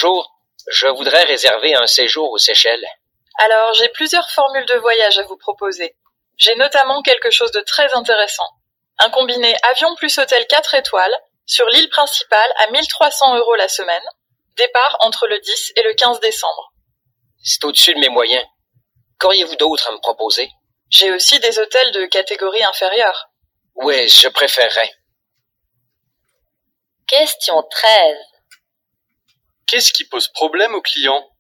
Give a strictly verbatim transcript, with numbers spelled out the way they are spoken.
Bonjour, je voudrais réserver un séjour aux Seychelles. Alors, j'ai plusieurs formules de voyage à vous proposer. J'ai notamment quelque chose de très intéressant. Un combiné avion plus hôtel quatre étoiles sur l'île principale à mille trois cents euros la semaine. Départ entre le dix et le quinze décembre. C'est au-dessus de mes moyens. Qu'auriez-vous d'autre à me proposer? J'ai aussi des hôtels de catégorie inférieure. Oui, je préférerais. Question treize. Qu'est-ce qui pose problème aux clients?